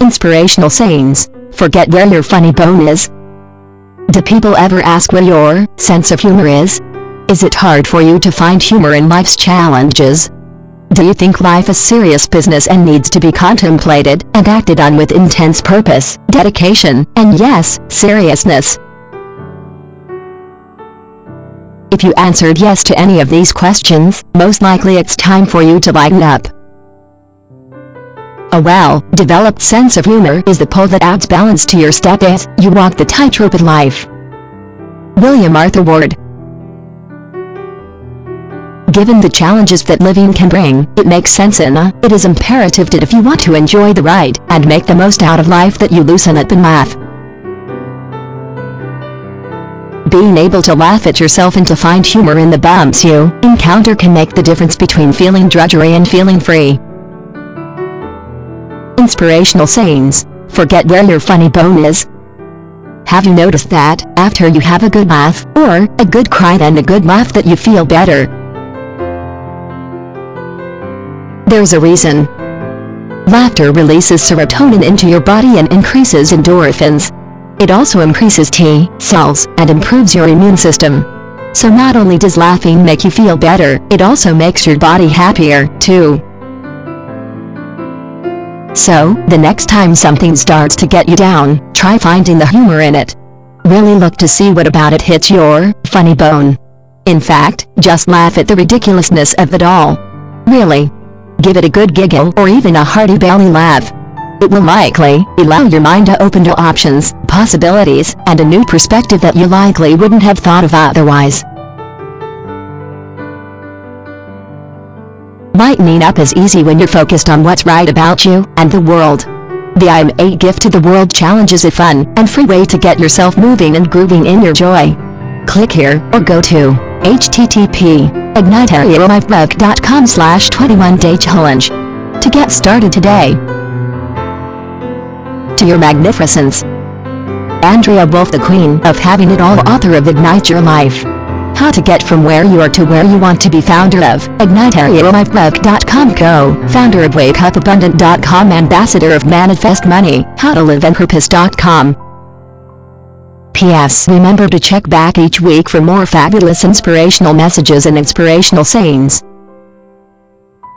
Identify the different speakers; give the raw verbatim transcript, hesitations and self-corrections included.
Speaker 1: Inspirational sayings. Forget where your funny bone is. Do people ever ask where your sense of humor is? Is it hard for you to find humor in life's challenges? Do you think life is serious business and needs to be contemplated and acted on with intense purpose, dedication, and yes, seriousness? If you answered yes to any of these questions, most likely it's time for you to lighten up. A well-developed sense of humor is the pole that adds balance to your step as you walk the tightrope of life. William Arthur Ward. Given the challenges that living can bring, it makes sense and uh, it is imperative that if you want to enjoy the ride and make the most out of life that you loosen up and laugh. Being able to laugh at yourself and to find humor in the bumps you encounter can make the difference between feeling drudgery and feeling free. Inspirational sayings. Forget where your funny bone is. Have you noticed that, after you have a good laugh, or a good cry and a good laugh, that you feel better? There's a reason. Laughter releases serotonin into your body and increases endorphins. It also increases T cells and improves your immune system. So not only does laughing make you feel better, it also makes your body happier, too. So, the next time something starts to get you down, try finding the humor in it. Really look to see what about it hits your funny bone. In fact, just laugh at the ridiculousness of it all. Really. Give it a good giggle or even a hearty belly laugh. It will likely allow your mind to open to options, possibilities, and a new perspective that you likely wouldn't have thought of otherwise. Lightening up is easy when you're focused on what's right about you and the world. The I'm a Gift to the World challenge is a fun and free way to get yourself moving and grooving in your joy. Click here or go to h t t p ignite area life rev dot com slash twenty-one day challenge to get started today. To your magnificence. Andrea Wolf, the Queen of Having It All, author of Ignite Your Life. How to get from where you are to where you want to be, founder of ignite area life rev dot com, co-founder of wake up abundant dot com, ambassador of Manifest Money, how to live on purpose dot com. P S Remember to check back each week for more fabulous inspirational messages and inspirational sayings.